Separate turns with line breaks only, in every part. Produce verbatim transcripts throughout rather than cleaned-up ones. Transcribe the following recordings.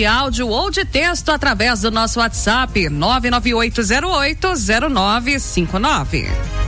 de áudio ou de texto através do nosso WhatsApp nove nove oito zero oito zero nove cinco nove.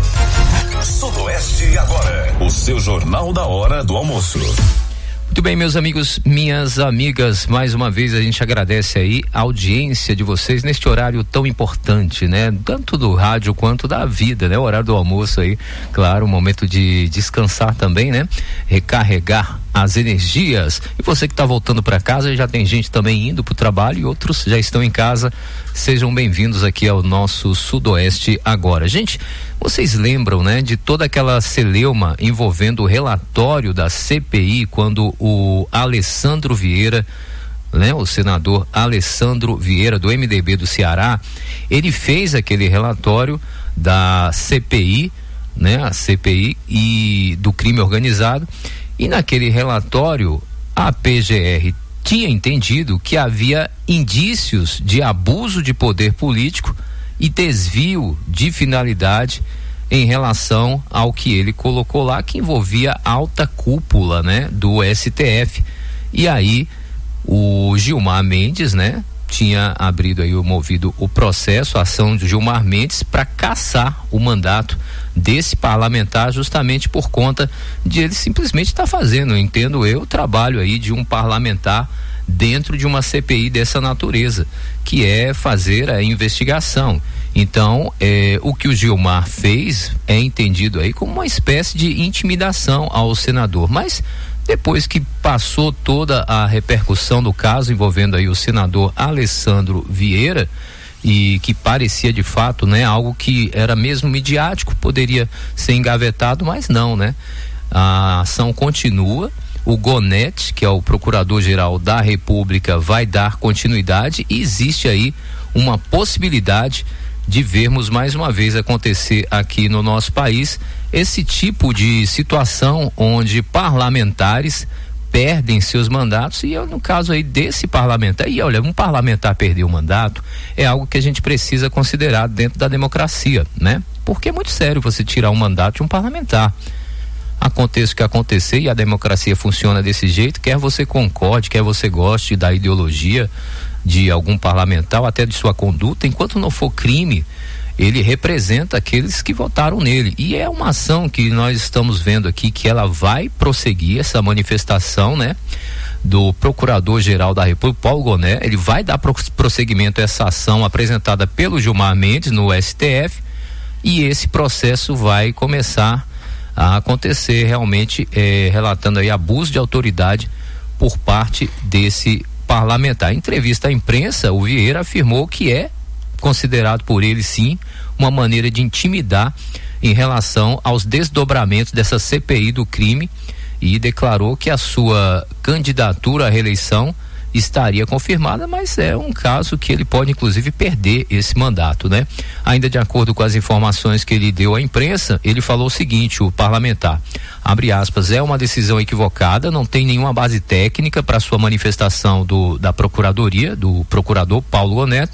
Sudoeste agora, o seu Jornal da Hora do Almoço.
Muito bem, meus amigos, minhas amigas, mais uma vez a gente agradece aí a audiência de vocês neste horário tão importante, né? Tanto do rádio quanto da vida, né? O horário do almoço aí, claro, um momento de descansar também, né? Recarregar as energias. E você que está voltando para casa, já tem gente também indo para o trabalho e outros já estão em casa. Sejam bem-vindos aqui ao nosso Sudoeste agora. Gente, vocês lembram, né, de toda aquela celeuma envolvendo o relatório da C P I quando o Alessandro Vieira, né, o senador Alessandro Vieira do M D B do Ceará, ele fez aquele relatório da C P I, né, a C P I e do crime organizado, e naquele relatório a P G R tinha entendido que havia indícios de abuso de poder político e desvio de finalidade em relação ao que ele colocou lá, que envolvia alta cúpula, né, do S T F. E aí o Gilmar Mendes, né, tinha abrido aí, movido o processo, a ação de Gilmar Mendes para cassar o mandato desse parlamentar, justamente por conta de ele simplesmente estar tá fazendo, entendo eu, o trabalho aí de um parlamentar dentro de uma C P I dessa natureza, que é fazer a investigação. Então, eh, o que o Gilmar fez é entendido aí como uma espécie de intimidação ao senador, mas depois que passou toda a repercussão do caso envolvendo aí o senador Alessandro Vieira, e que parecia de fato, né, algo que era mesmo midiático, poderia ser engavetado, mas não, né? A ação continua. O Gonete, que é o Procurador-Geral da República, vai dar continuidade e existe aí uma possibilidade de vermos mais uma vez acontecer aqui no nosso país esse tipo de situação onde parlamentares perdem seus mandatos, e eu, no caso aí desse parlamentar, e olha, um parlamentar perder o mandato é algo que a gente precisa considerar dentro da democracia, né? Porque é muito sério você tirar um mandato de um parlamentar. Aconteça o que acontecer, e a democracia funciona desse jeito, quer você concorde, quer você goste da ideologia de algum parlamentar, ou até de sua conduta, enquanto não for crime, ele representa aqueles que votaram nele. E é uma ação que nós estamos vendo aqui, que ela vai prosseguir, essa manifestação, né, do Procurador-Geral da República, Paulo Gonet. Ele vai dar prosseguimento a essa ação apresentada pelo Gilmar Mendes no S T F, e esse processo vai começar a acontecer realmente, eh, relatando aí abuso de autoridade por parte desse parlamentar. Em entrevista à imprensa, o Vieira afirmou que é considerado por ele, sim, uma maneira de intimidar em relação aos desdobramentos dessa C P I do crime, e declarou que a sua candidatura à reeleição estaria confirmada, mas é um caso que ele pode inclusive perder esse mandato, né? Ainda de acordo com as informações que ele deu à imprensa, ele falou o seguinte, o parlamentar, abre aspas, é uma decisão equivocada, não tem nenhuma base técnica para sua manifestação do, da procuradoria, do procurador Paulo Gonet,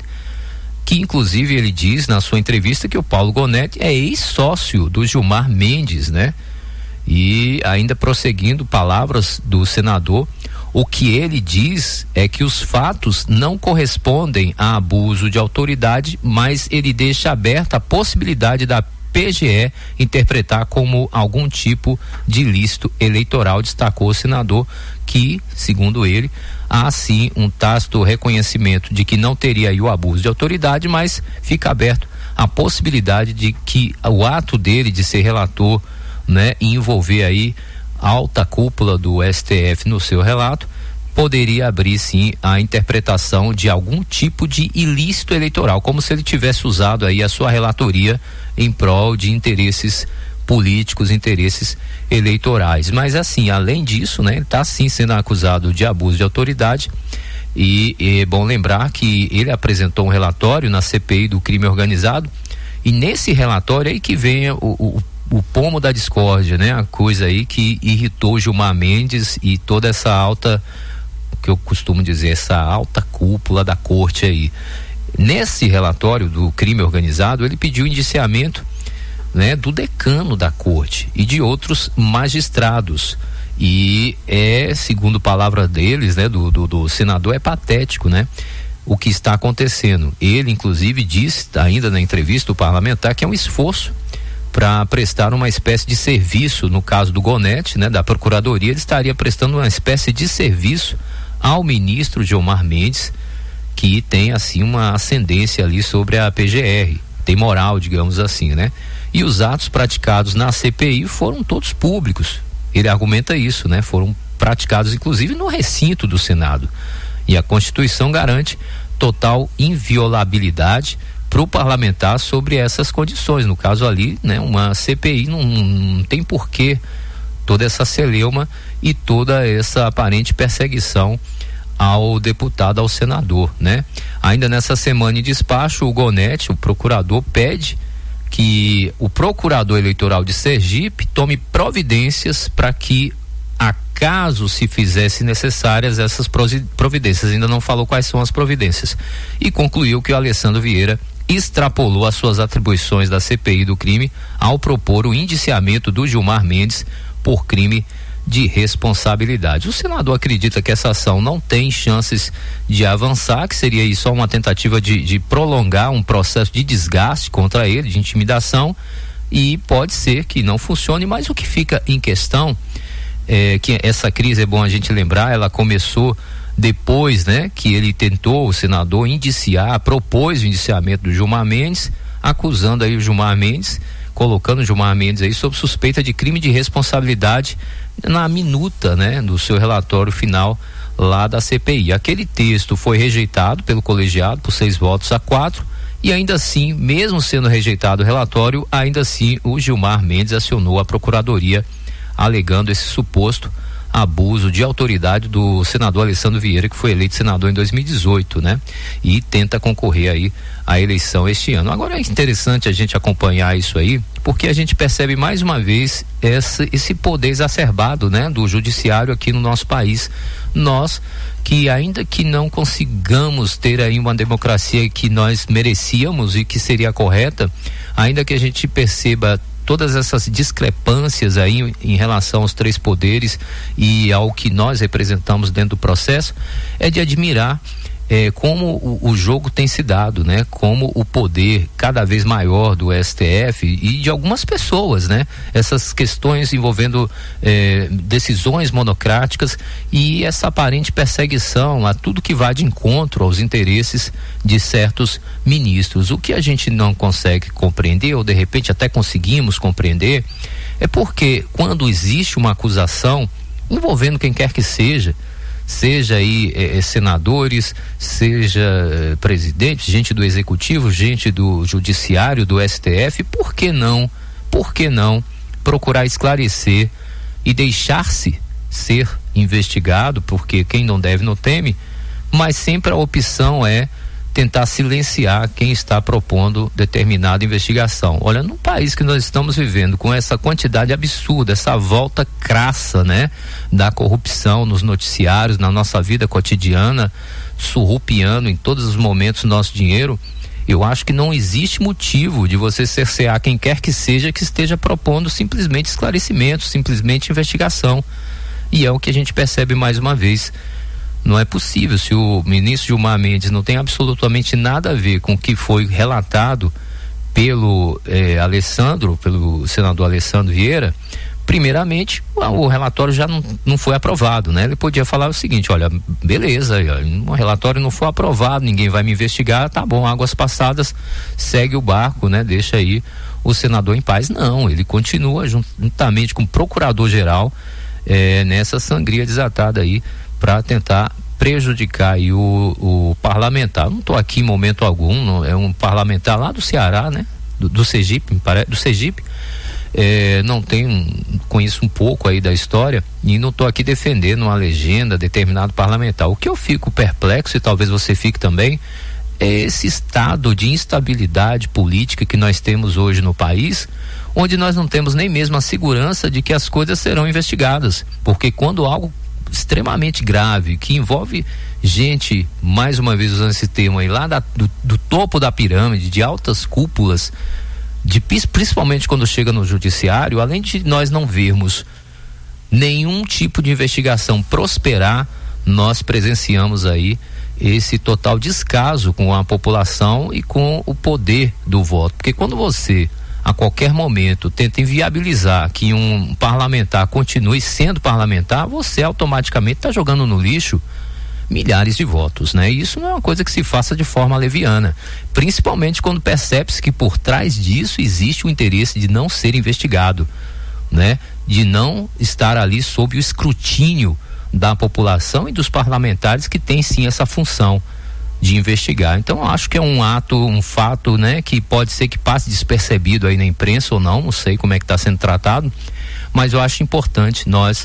que inclusive ele diz na sua entrevista que o Paulo Gonet é ex-sócio do Gilmar Mendes, né? E ainda prosseguindo palavras do senador, o que ele diz é que os fatos não correspondem a abuso de autoridade, mas ele deixa aberta a possibilidade da P G E interpretar como algum tipo de ilícito eleitoral, destacou o senador, que, segundo ele, há sim um tácito reconhecimento de que não teria aí o abuso de autoridade, mas fica aberto a possibilidade de que o ato dele de ser relator, né, e envolver aí alta cúpula do S T F no seu relato, poderia abrir sim a interpretação de algum tipo de ilícito eleitoral, como se ele tivesse usado aí a sua relatoria em prol de interesses políticos, interesses eleitorais. Mas assim, além disso, né, ele está sim sendo acusado de abuso de autoridade, e é bom lembrar que ele apresentou um relatório na C P I do crime organizado, e nesse relatório aí que vem o, o o pomo da discórdia, né? A coisa aí que irritou Gilmar Mendes e toda essa alta, que eu costumo dizer, essa alta cúpula da corte aí. Nesse relatório do crime organizado, ele pediu indiciamento, né, do decano da corte e de outros magistrados. E é, segundo palavra deles, né, do, do, do senador, é patético, né? O que está acontecendo. Ele, inclusive, disse ainda na entrevista do parlamentar que é um esforço para prestar uma espécie de serviço, no caso do Gonete, né, da Procuradoria, ele estaria prestando uma espécie de serviço ao ministro Gilmar Mendes, que tem assim uma ascendência ali sobre a P G R, tem moral, digamos assim, né? E os atos praticados na C P I foram todos públicos. Ele argumenta isso, né? Foram praticados inclusive no recinto do Senado. E a Constituição garante total inviolabilidade para o parlamentar sobre essas condições. No caso ali, né, uma C P I não, não tem porquê toda essa celeuma e toda essa aparente perseguição ao deputado, ao senador, né? Ainda nessa semana em despacho, o Gonete, o procurador, pede que o procurador eleitoral de Sergipe tome providências para que, acaso se fizesse necessárias essas providências, ainda não falou quais são as providências, e concluiu que o Alessandro Vieira extrapolou as suas atribuições da C P I do crime ao propor o indiciamento do Gilmar Mendes por crime de responsabilidade. O senador acredita que essa ação não tem chances de avançar, que seria aí só uma tentativa de, de prolongar um processo de desgaste contra ele, de intimidação, e pode ser que não funcione, mas o que fica em questão é que essa crise, é bom a gente lembrar, ela começou depois, né, que ele tentou, o senador, indiciar, propôs o indiciamento do Gilmar Mendes, acusando aí o Gilmar Mendes, colocando o Gilmar Mendes aí sob suspeita de crime de responsabilidade na minuta, né, do seu relatório final lá da C P I. Aquele texto foi rejeitado pelo colegiado por seis votos a quatro, e ainda assim, mesmo sendo rejeitado o relatório, ainda assim o Gilmar Mendes acionou a Procuradoria alegando esse suposto abuso de autoridade do senador Alessandro Vieira, que foi eleito senador em dois mil e dezoito, né? E tenta concorrer aí à eleição este ano. Agora é interessante a gente acompanhar isso aí, porque a gente percebe mais uma vez esse, esse poder exacerbado, né, do judiciário aqui no nosso país. Nós que, ainda que não consigamos ter aí uma democracia que nós merecíamos e que seria correta, ainda que a gente perceba todas essas discrepâncias aí em, em relação aos três poderes e ao que nós representamos dentro do processo, é de admirar é, como o, o jogo tem se dado, né? Como o poder cada vez maior do S T F e de algumas pessoas, né? Essas questões envolvendo é, decisões monocráticas e essa aparente perseguição a tudo que vai de encontro aos interesses de certos ministros. O que a gente não consegue compreender, ou de repente até conseguimos compreender, é porque quando existe uma acusação envolvendo quem quer que seja, seja aí eh, senadores, seja eh, presidentes, gente do executivo, gente do judiciário, do S T F, por que não, por que não procurar esclarecer e deixar-se ser investigado, porque quem não deve não teme, mas sempre a opção é tentar silenciar quem está propondo determinada investigação. Olha, num país que nós estamos vivendo com essa quantidade absurda, essa volta crassa, né, da corrupção nos noticiários, na nossa vida cotidiana, surrupiando em todos os momentos nosso dinheiro, eu acho que não existe motivo de você cercear quem quer que seja que esteja propondo simplesmente esclarecimento, simplesmente investigação. E é o que a gente percebe mais uma vez. Não é possível, se o ministro Gilmar Mendes não tem absolutamente nada a ver com o que foi relatado pelo eh, Alessandro, pelo senador Alessandro Vieira, primeiramente o relatório já não, não foi aprovado, né? Ele podia falar o seguinte: olha, beleza, o relatório não foi aprovado, ninguém vai me investigar, tá bom, águas passadas, segue o barco, né? Deixa aí o senador em paz. Não, ele continua juntamente com o procurador-geral eh, nessa sangria desatada aí para tentar prejudicar aí o, o parlamentar. Não estou aqui em momento algum, não, é um parlamentar lá do Ceará, né? Do, do Sergipe, me parece, do Sergipe. É, não tenho, conheço um pouco aí da história e não estou aqui defendendo uma legenda, determinado parlamentar. O que eu fico perplexo, e talvez você fique também, é esse estado de instabilidade política que nós temos hoje no país, onde nós não temos nem mesmo a segurança de que as coisas serão investigadas, porque quando algo extremamente grave, que envolve gente, mais uma vez usando esse termo aí, lá da, do, do topo da pirâmide, de altas cúpulas, de, principalmente quando chega no judiciário, além de nós não vermos nenhum tipo de investigação prosperar, nós presenciamos aí esse total descaso com a população e com o poder do voto. Porque quando você, a qualquer momento, tenta inviabilizar que um parlamentar continue sendo parlamentar, você automaticamente está jogando no lixo milhares de votos, né? E isso não é uma coisa que se faça de forma leviana, principalmente quando percebe-se que por trás disso existe o interesse de não ser investigado, né? De não estar ali sob o escrutínio da população e dos parlamentares que têm sim essa função de investigar. Então acho que é um ato, um fato, né, que pode ser que passe despercebido aí na imprensa ou não, não sei como é que está sendo tratado, mas eu acho importante nós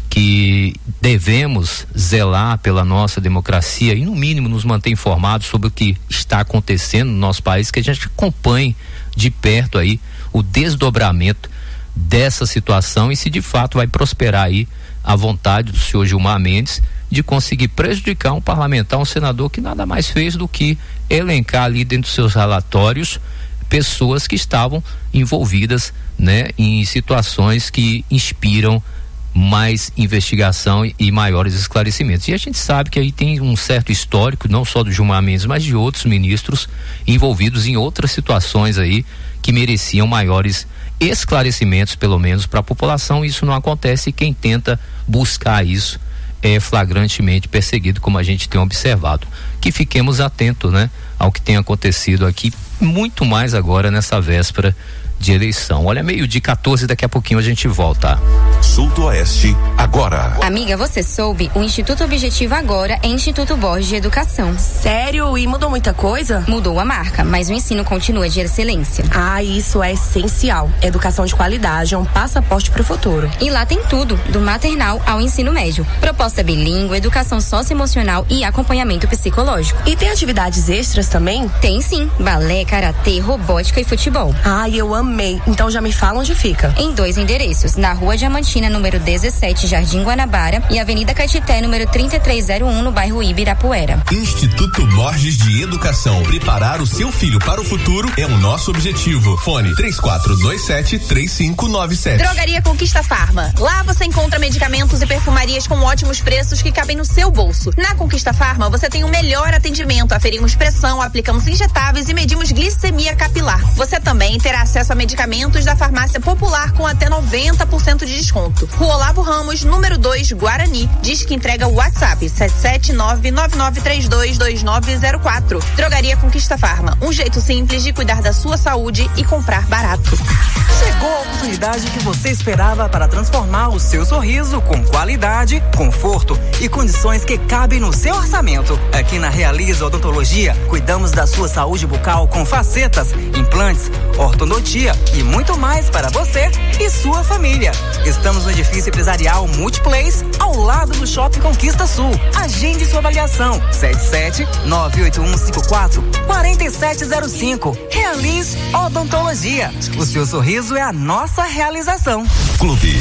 que devemos zelar pela nossa democracia e no mínimo nos manter informados sobre o que está acontecendo no nosso país, que a gente acompanhe de perto aí o desdobramento dessa situação e se de fato vai prosperar aí a vontade do senhor Gilmar Mendes de conseguir prejudicar um parlamentar, um senador que nada mais fez do que elencar ali dentro dos seus relatórios pessoas que estavam envolvidas, né, em situações que inspiram mais investigação e, e maiores esclarecimentos. E a gente sabe que aí tem um certo histórico, não só do Gilmar Mendes, mas de outros ministros envolvidos em outras situações aí que mereciam maiores esclarecimentos, pelo menos para a população. Isso não acontece e quem tenta buscar isso é flagrantemente perseguido, como a gente tem observado. Que fiquemos atentos, né, ao que tem acontecido aqui, muito mais agora nessa véspera de eleição. Olha, meio-dia e quatorze, daqui a pouquinho a gente volta.
Sul do Oeste, agora.
Amiga, você soube? O Instituto Objetivo agora é Instituto Borges de Educação.
Sério? E mudou muita coisa?
Mudou a marca, mas o ensino continua de excelência.
Ah, isso é essencial. Educação de qualidade é um passaporte para o futuro.
E lá tem tudo, do maternal ao ensino médio. Proposta bilíngue, educação socioemocional e acompanhamento psicológico.
E tem atividades extras também?
Tem sim, balé, karatê, robótica e futebol.
Ah, eu amo. Então já me fala onde fica.
Em dois endereços, na Rua Diamantina, número dezessete, Jardim Guanabara, e Avenida Caetité, número trinta e três zero um, no bairro Ibirapuera.
Instituto Borges de Educação. Preparar o seu filho para o futuro é o nosso objetivo. Fone três quatro dois sete, três cinco nove sete.
Drogaria Conquista Farma. Lá você encontra medicamentos e perfumarias com ótimos preços que cabem no seu bolso. Na Conquista Farma você tem o melhor atendimento. Aferimos pressão, aplicamos injetáveis e medimos glicemia capilar. Você também terá acesso a medicamentos da Farmácia Popular com até noventa por cento de desconto. Rua Olavo Ramos, número dois, Guarani. Diz que entrega o WhatsApp sete sete nove nove nove três dois dois nove zero quatro. Drogaria Conquista Farma. Um jeito simples de cuidar da sua saúde e comprar barato.
Chegou a oportunidade que você esperava para transformar o seu sorriso com qualidade, conforto e condições que cabem no seu orçamento. Aqui na Realiza Odontologia, cuidamos da sua saúde bucal com facetas, implantes, ortodontia e muito mais para você e sua família. Estamos no edifício empresarial Multiplace, ao lado do Shopping Conquista Sul. Agende sua avaliação. sete sete nove oito um cinco quatro quatro sete zero cinco. Realize Odontologia. O seu sorriso é a nossa realização.
Clube.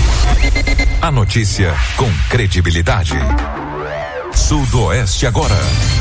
A notícia com credibilidade. Sul do Oeste agora.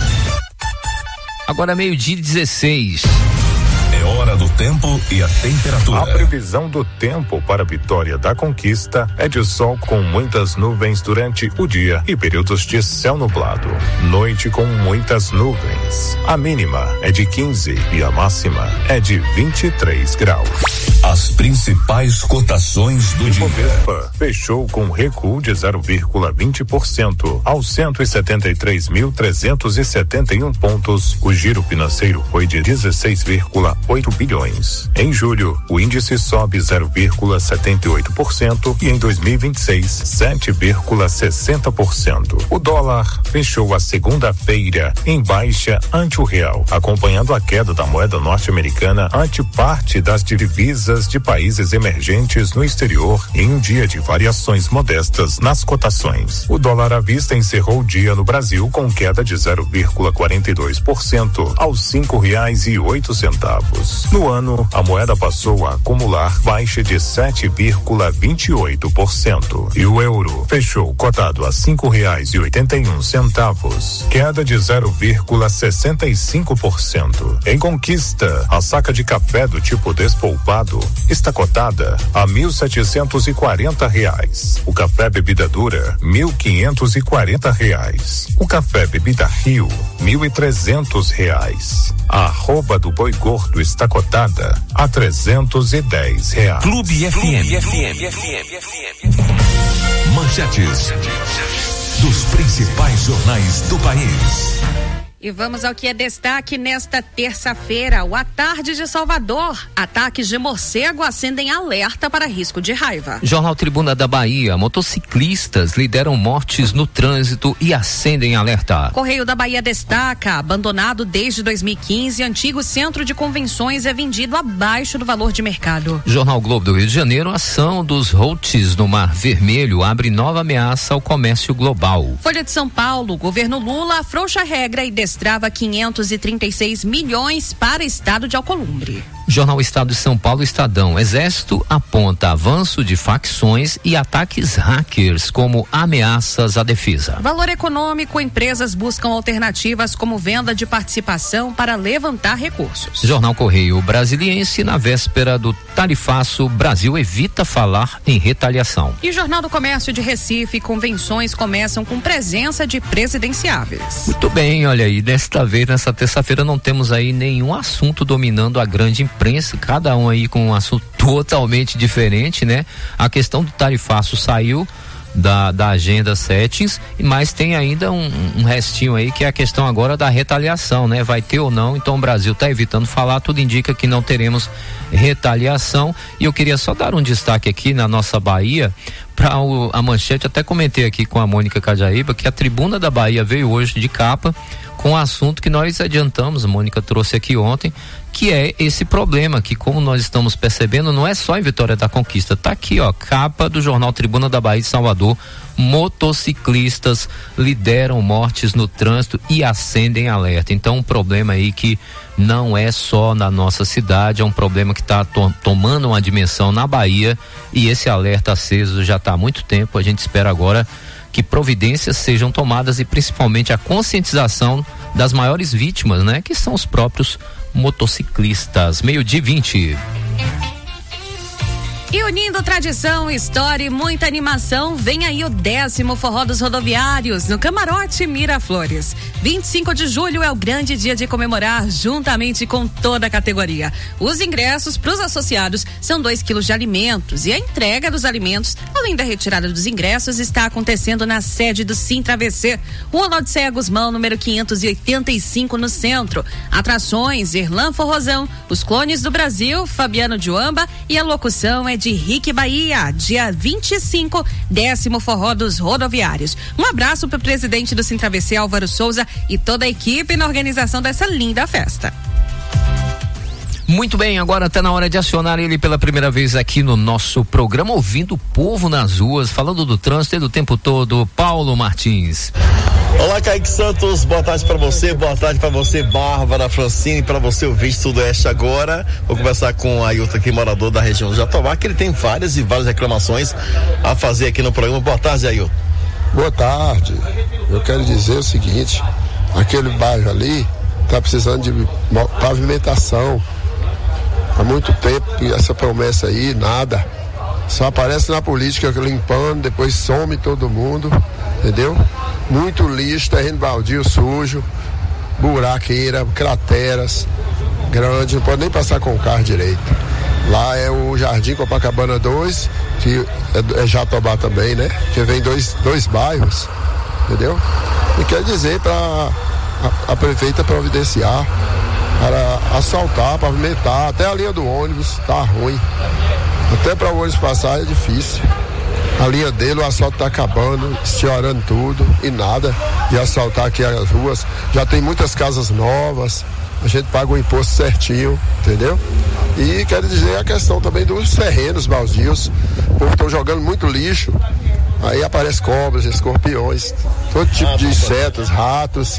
Agora meio-dia e dezesseis.
É hora do tempo e a temperatura.
A previsão do tempo para Vitória da Conquista é de sol com muitas nuvens durante o dia e períodos de céu nublado. Noite com muitas nuvens. A mínima é de quinze e a máxima é de vinte e três graus.
As principais cotações do dia.
Ibovespa fechou com recuo de zero vírgula vinte por cento aos cento e setenta e três mil trezentos e setenta e um pontos. O giro financeiro foi de dezesseis vírgula oito bilhões. Em julho, o índice sobe zero vírgula setenta e oito por cento e em dois mil e vinte e seis, sete vírgula sessenta por cento. O dólar fechou a segunda-feira em baixa ante o real, acompanhando a queda da moeda norte-americana ante parte das divisas de países emergentes no exterior em um dia de variações modestas nas cotações. O dólar à vista encerrou o dia no Brasil com queda de zero vírgula quarenta e dois por cento aos cinco reais e oito centavos. centavos. No ano, a moeda passou a acumular baixa de sete vírgula vinte e oito por cento e o euro fechou cotado a cinco reais e oitenta e um centavos, queda de zero vírgula sessenta e cinco por cento. Em Conquista, a saca de café do tipo despolpado está cotada a mil setecentos e quarenta reais. O café bebida dura, mil quinhentos e quarenta reais. O café bebida Rio, mil e trezentos reais. A arroba do boi gordo está cotada a trezentos e dez reais.
Clube F M. F M. Manchetes dos principais jornais do país.
E vamos ao que é destaque nesta terça-feira. O À Tarde de Salvador. Ataques de morcego acendem alerta para risco de raiva.
Jornal Tribuna da Bahia. Motociclistas lideram mortes no trânsito e acendem alerta.
Correio da Bahia destaca. Abandonado desde dois mil e quinze, antigo centro de convenções é vendido abaixo do valor de mercado.
Jornal Globo do Rio de Janeiro. Ação dos Houthis no Mar Vermelho abre nova ameaça ao comércio global.
Folha de São Paulo. Governo Lula afrouxa a regra e destrava quinhentos e trinta e seis milhões para estado de Alcolumbre.
Jornal Estado de São Paulo, Estadão. Exército aponta avanço de facções e ataques hackers como ameaças à defesa.
Valor Econômico. Empresas buscam alternativas como venda de participação para levantar recursos.
Jornal Correio Brasiliense. Na véspera do tarifaço, Brasil evita falar em retaliação.
E Jornal do Comércio de Recife. Convenções começam com presença de presidenciáveis.
Muito bem, olha aí, desta vez, nessa terça-feira, não temos aí nenhum assunto dominando a grande imprensa. Imprensa, cada um aí com um assunto totalmente diferente, né? A questão do tarifaço saiu da, da agenda settings, mas tem ainda um, um restinho aí que é a questão agora da retaliação, né? Vai ter ou não, então o Brasil está evitando falar, tudo indica que não teremos retaliação. E eu queria só dar um destaque aqui na nossa Bahia para a manchete, até comentei aqui com a Mônica Cajaíba que a Tribuna da Bahia veio hoje de capa com o assunto que nós adiantamos, a Mônica trouxe aqui ontem, que é esse problema que, como nós estamos percebendo, não é só em Vitória da Conquista, tá aqui, ó, capa do jornal Tribuna da Bahia de Salvador. Motociclistas lideram mortes no trânsito e acendem alerta. Então, um problema aí que não é só na nossa cidade, é um problema que está to- tomando uma dimensão na Bahia, e esse alerta aceso já está há muito tempo. A gente espera agora que providências sejam tomadas e principalmente a conscientização das maiores vítimas, né? Que são os próprios motociclistas. Meio-dia e vinte.
E unindo tradição, história e muita animação, vem aí o décimo Forró dos Rodoviários, no Camarote Miraflores. vinte e cinco de julho é o grande dia de comemorar, juntamente com toda a categoria. Os ingressos para os associados são dois quilos de alimentos, e a entrega dos alimentos, além da retirada dos ingressos, está acontecendo na sede do Sintra A V C, Rua Laodiceia Guzmão, número quinhentos e oitenta e cinco, no centro. Atrações: Erlan Forrozão, Os Clones do Brasil, Fabiano Dioamba, e a locução é de Rick Bahia. Dia vinte e cinco, décimo Forró dos Rodoviários. Um abraço para o presidente do Sintra A V C, Álvaro Souza, e toda a equipe na organização dessa linda festa.
Muito bem, agora está na hora de acionar ele pela primeira vez aqui no nosso programa, ouvindo o povo nas ruas, falando do trânsito e do tempo todo. Paulo Martins.
Olá, Kaique Santos, boa tarde para você, boa tarde para você, Bárbara Francine, para você, ouvinte Sudoeste agora. Vou conversar com o Ailton aqui, morador da região de Jatobá, que ele tem várias e várias reclamações a fazer aqui no programa. Boa tarde, Ailton.
Boa tarde. Eu quero dizer o seguinte: aquele bairro ali está precisando de pavimentação. Há muito tempo essa promessa aí, nada. Só aparece na política limpando, depois some todo mundo, entendeu? Muito lixo, terreno baldio sujo, buraqueira, crateras grandes, não pode nem passar com o carro direito. Lá é o Jardim Copacabana dois, que é, é Jatobá também, né? Que vem dois, dois bairros, entendeu? E quer dizer para a, a prefeita providenciar, para asfaltar, pavimentar, até a linha do ônibus tá ruim. Até para o ônibus passar é difícil. A linha dele, o asfalto tá acabando, estiorando tudo e nada de asfaltar aqui as ruas. Já tem muitas casas novas, a gente paga o imposto certinho, entendeu? E quero dizer a questão também dos terrenos baldios. O povo estão jogando muito lixo, aí aparecem cobras, escorpiões, todo tipo de insetos, ratos.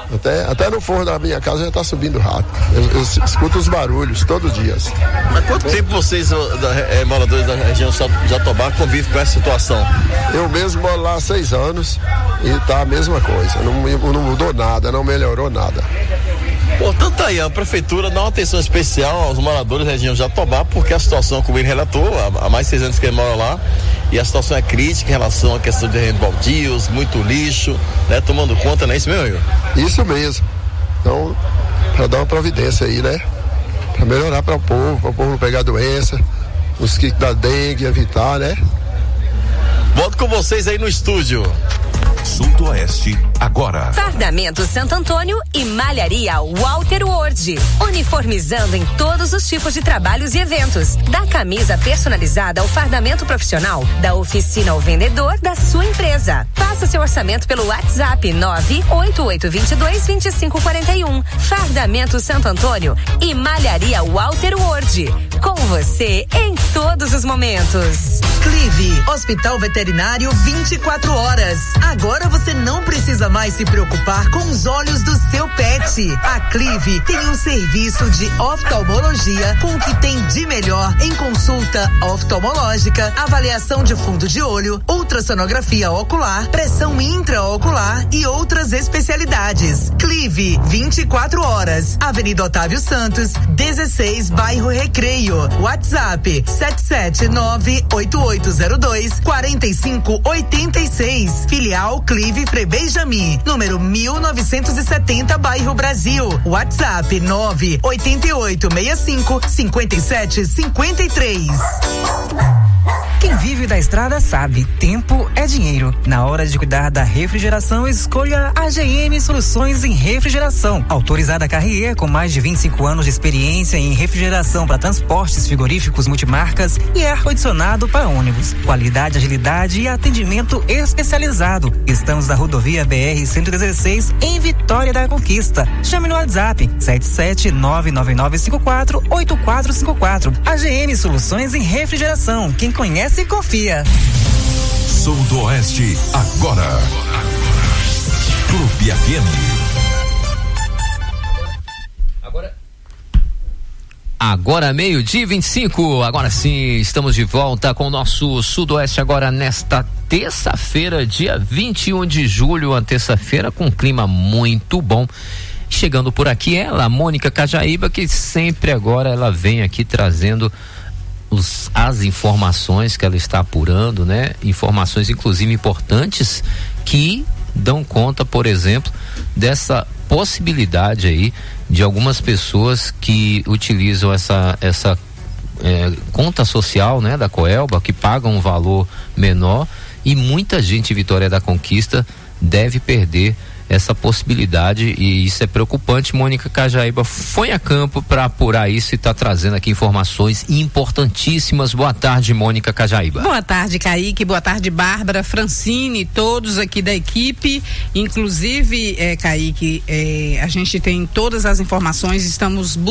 Até, até no forno da minha casa já tá subindo rato. Eu, eu escuto os barulhos todos os dias.
Mas quanto tempo vocês, da, é, moradores da região de Jatobá, convivem com essa situação?
Eu mesmo moro lá há seis anos e tá a mesma coisa. Não, não mudou nada, não melhorou nada.
Portanto, aí a prefeitura dá uma atenção especial aos moradores da região de Jatobá, porque a situação, como ele relatou, há, há mais de seis anos que ele mora lá, e a situação é crítica em relação à questão de terreno baldios, muito lixo, né? Tomando conta, não é isso mesmo, Igor?
Isso mesmo. Então, para dar uma providência aí, né? Para melhorar para o povo, para o povo não pegar doença, mosquito da dengue, evitar, né?
Volto com vocês aí no estúdio.
Sudoeste agora.
Fardamento Santo Antônio e Malharia Walter Ward. Uniformizando em todos os tipos de trabalhos e eventos. Da camisa personalizada ao fardamento profissional, da oficina ao vendedor da sua empresa. Faça seu orçamento pelo WhatsApp nove oito oito dois dois, dois cinco quatro um. Fardamento Santo Antônio e Malharia Walter Ward. Com você em todos os momentos.
Clive, Hospital Veterinário vinte e quatro horas. Agora você não precisa mais se preocupar com os olhos do seu pet. A Clive tem um serviço de oftalmologia com o que tem de melhor em consulta oftalmológica, avaliação de fundo de olho, ultrassonografia ocular, pressão intraocular e outras especialidades. Clive, vinte e quatro horas. Avenida Otávio Santos, dezesseis, bairro Recreio. WhatsApp sete sete nove oito oito zero dois quatro cinco oito seis. Filial Clive Frebenjami, número mil novecentos e setenta, bairro Brasil. WhatsApp nove oito oito seis cinco cinco sete cinco três.
Quem vive da estrada sabe, tempo é dinheiro. Na hora de cuidar da refrigeração, escolha a G M Soluções em Refrigeração. Autorizada Carrier, com mais de vinte e cinco anos de experiência em refrigeração para transportes frigoríficos multimarcas e ar-condicionado para ônibus. Qualidade, agilidade e atendimento especializado. Estamos na rodovia B R cento e dezesseis, em Vitória da Conquista. Chame no WhatsApp sete sete nove nove nove cinco quatro oito quatro cinco quatro. A G M Soluções em Refrigeração. Quem conhece e confia.
Sudoeste agora. Clube F M.
Agora. Agora meio-dia e vinte e cinco. Agora sim, estamos de volta com o nosso Sudoeste agora nesta terça-feira, dia vinte e um de julho, uma terça-feira com um clima muito bom. Chegando por aqui ela, a Mônica Cajaíba, que sempre agora ela vem aqui trazendo Os, as informações que ela está apurando, né? Informações inclusive importantes que dão conta, por exemplo, dessa possibilidade aí de algumas pessoas que utilizam essa, essa é, conta social, né? Da Coelba, que pagam um valor menor, e muita gente em Vitória da Conquista deve perder essa possibilidade, e isso é preocupante. Mônica Cajaíba foi a campo para apurar isso e está trazendo aqui informações importantíssimas. Boa tarde, Mônica Cajaíba.
Boa tarde, Kaique. Boa tarde, Bárbara, Francine, todos aqui da equipe. Inclusive, é, Kaique, é, a gente tem todas as informações, estamos